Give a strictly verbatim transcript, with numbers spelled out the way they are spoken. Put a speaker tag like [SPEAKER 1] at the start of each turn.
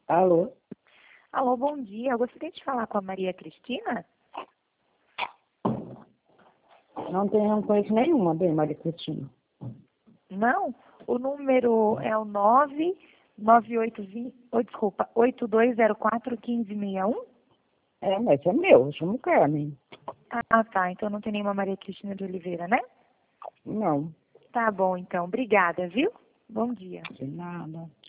[SPEAKER 1] Alô?
[SPEAKER 2] Alô, bom dia. Eu gostaria de falar com a Maria Cristina.
[SPEAKER 1] Não tenho conheço nenhuma, bem, Maria Cristina.
[SPEAKER 2] Não? O número é o nove nove oito zero, oh, desculpa, oito dois zero quatro um cinco seis um?
[SPEAKER 1] É, mas é meu, eu chamo Carmen.
[SPEAKER 2] Ah, tá. Então não tem nenhuma Maria Cristina de Oliveira, né?
[SPEAKER 1] Não,
[SPEAKER 2] Tá bom, então. Obrigada, viu? Bom dia.
[SPEAKER 1] de nada.